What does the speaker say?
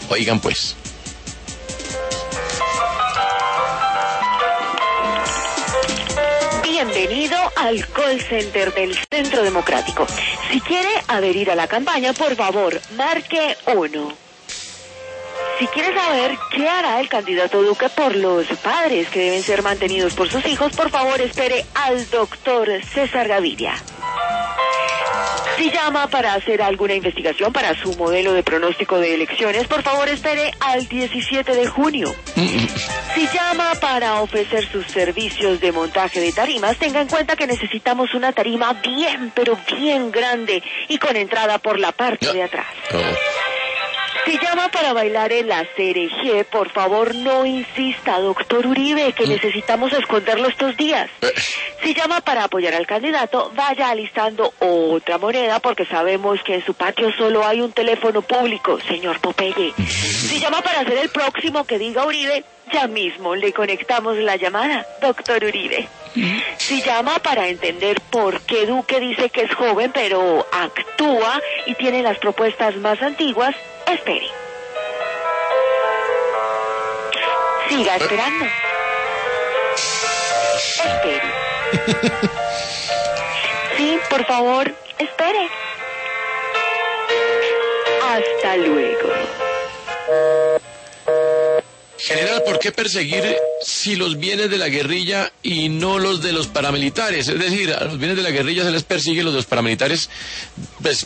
Oigan pues. Bienvenido al call center del Centro Democrático. Si quiere adherir a la campaña, por favor, marque 1. Si quiere saber qué hará el candidato Duque por los padres que deben ser mantenidos por sus hijos, por favor, espere al doctor César Gaviria. Si llama para hacer alguna investigación para su modelo de pronóstico de elecciones, por favor espere al 17 de junio. Si llama para ofrecer sus servicios de montaje de tarimas, tenga en cuenta que necesitamos una tarima bien, pero bien grande y con entrada por la parte de atrás. Si llama para bailar en la CRG, por favor no insista, doctor Uribe, que necesitamos esconderlo estos días. Si llama para apoyar al candidato, vaya alistando otra moneda, porque sabemos que en su patio solo hay un teléfono público, señor Popeye. Si llama para ser el próximo que diga Uribe, ya mismo le conectamos la llamada, doctor Uribe. Si llama para entender por qué Duque dice que es joven, pero actúa y tiene las propuestas más antiguas, espere. Siga esperando. Espere. Sí, por favor, espere. Hasta luego. General, ¿por qué perseguir si los bienes de la guerrilla y no los de los paramilitares? Es decir, a los bienes de la guerrilla se les persigue, los de los paramilitares